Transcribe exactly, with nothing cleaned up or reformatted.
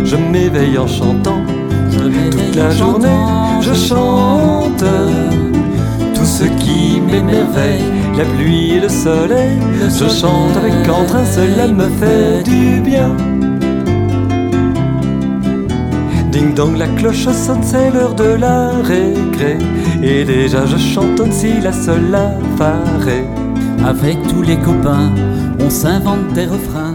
Je m'éveille en chantant, Je m'éveille toute la en journée chantant, je chante. Tout ce qui m'émerveille, la pluie et le soleil, Le je chante soleil avec entrain, cela me fait du bien. Ding dong, la cloche sonne, c'est l'heure de la récré. Et déjà je chantonne si la seule affarée. Avec tous les copains, on s'invente des refrains.